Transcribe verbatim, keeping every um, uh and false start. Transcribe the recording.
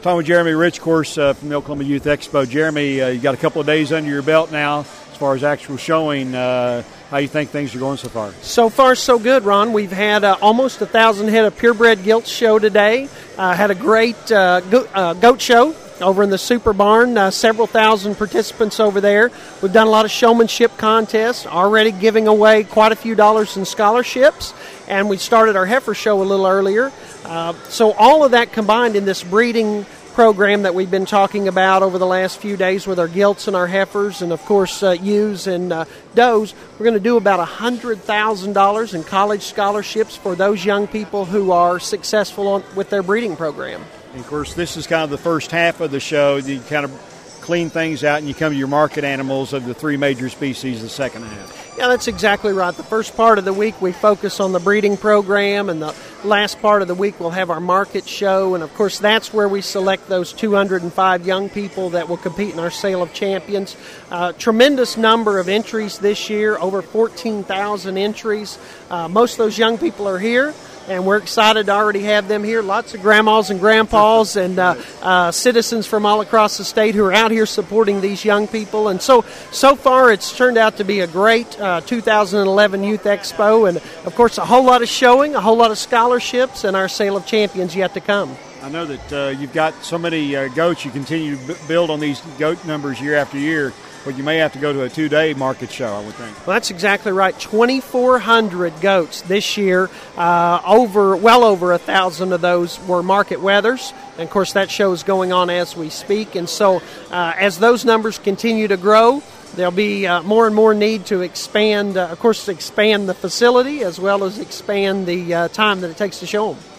Talking with Jeremy Rich, of course, uh, from the Oklahoma Youth Expo. Jeremy, uh, you got a couple of days under your belt now as far as actual showing. Uh, how you think things are going so far? So far, so good, Ron. We've had uh, almost a thousand head of purebred gilts show today. Uh, had a great uh, go- uh, goat show over in the Super Barn, uh, several thousand participants over there. We've done a lot of showmanship contests, already giving away quite a few dollars in scholarships, and we started our heifer show a little earlier. Uh, so all of that combined in this breeding program that we've been talking about over the last few days with our gilts and our heifers and, of course, uh, ewes and uh, does, we're going to do about one hundred thousand dollars in college scholarships for those young people who are successful on, with their breeding program. And of course, this is kind of the first half of the show. You kind of clean things out and you come to your market animals of the three major species the second half. Yeah, that's exactly right. The first part of the week we focus on the breeding program, and the last part of the week we'll have our market show. And, of course, that's where we select those two hundred five young people that will compete in our Sale of Champions. Uh, tremendous number of entries this year, over fourteen thousand entries. Uh, most of those young people are here, and we're excited to already have them here. Lots of grandmas and grandpas and uh, uh, citizens from all across the state who are out here supporting these young people. And so, so far it's turned out to be a great uh, two thousand eleven Youth Expo. And, of course, a whole lot of showing, a whole lot of scholarships, and our Sale of Champions yet to come. I know that uh, you've got so many uh, goats. You continue to b- build on these goat numbers year after year. But you may have to go to a two-day market show, I would think. Well, that's exactly right. twenty-four hundred goats this year. Uh, over, well over a thousand of those were market wethers. And, of course, that show is going on as we speak. And so uh, as those numbers continue to grow, there'll be uh, more and more need to expand, uh, of course, expand the facility as well as expand the uh, time that it takes to show them.